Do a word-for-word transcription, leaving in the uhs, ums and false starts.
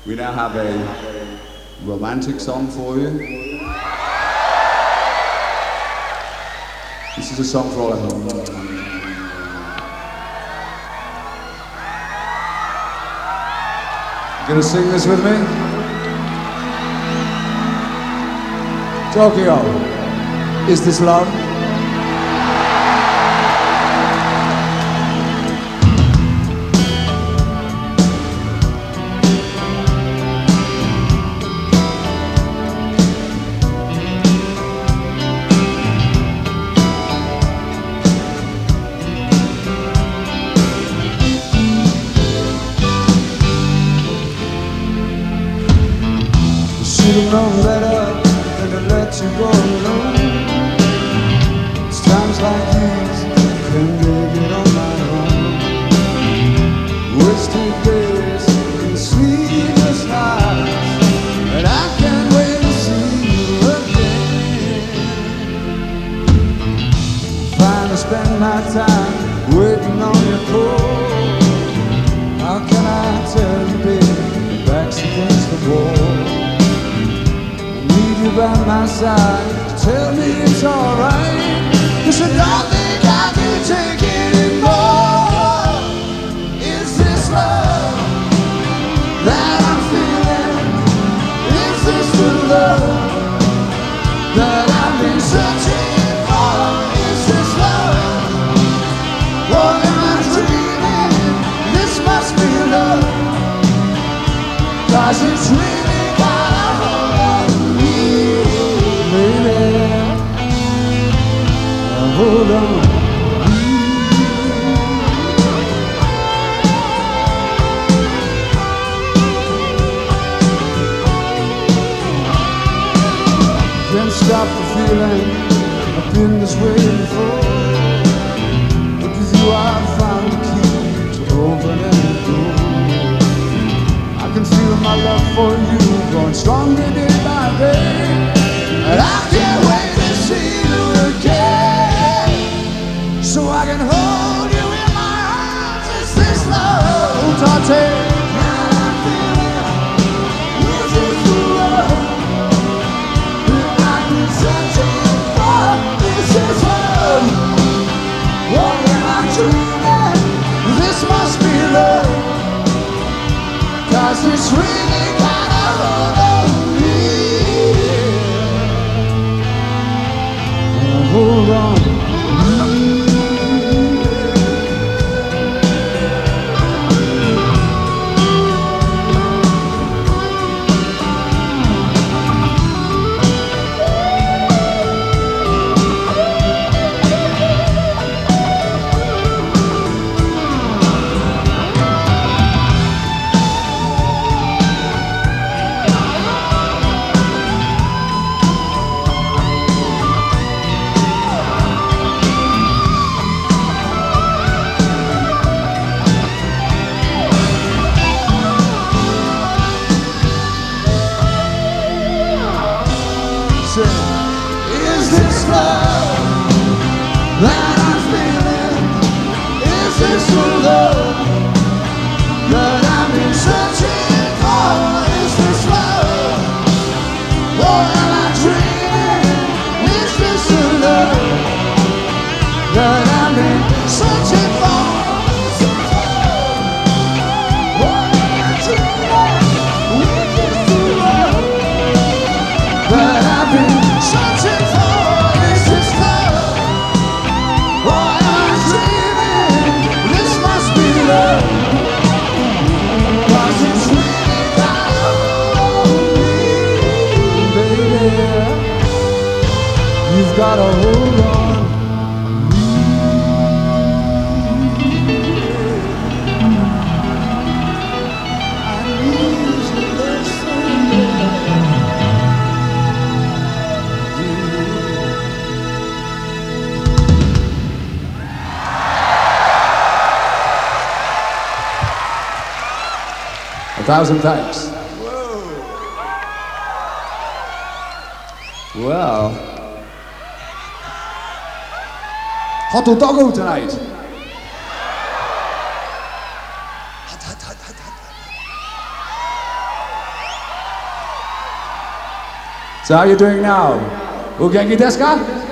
We now have a romantic song for you. This is a song for all at home. You gonna sing this with me? Tokyo, is this love? Should've known better than to let you go alone. It's times like these I can't make it on my own. Wasted days and sleepless nights, and I can't wait to see you again. Finally spend my time waiting on your call. How can I tell you, baby, your back's against the wall? You by my side, tell me it's alright. 'Cause I don't think I can take it anymore. Is this love that I'm feeling? Is this the love that I've been searching for? Is this love? Or am I dreaming? This must be love, 'cause it's really got a hold on me. Hold on. Can't stop the feeling, I've been this way before. But with you I found the key to open any door. I can feel my love for you growing stronger day by day, and I can't wait to see you again, so I can hold you in my arms. Is this love, Tate? That I'm feeling, is this the love that I've been searching for? Is this love, or am I dreaming? This must be love, 'cause it's really got a hold on me. Hold on. Is this love that I'm feeling? Is this the love that I've been searching for? Is this love, or am I dreaming? Is this the love that I've been searching for? Is this love, or am I dreaming? Is this the love that I've been searching for? Is this love, or am I dreaming? This must be love, 'cause it's really got a hold on me, baby. You've got a hold on me. I need you to listen. A thousand thanks. Well, hot or doggo tonight? So how you doing now? O genki desu ka?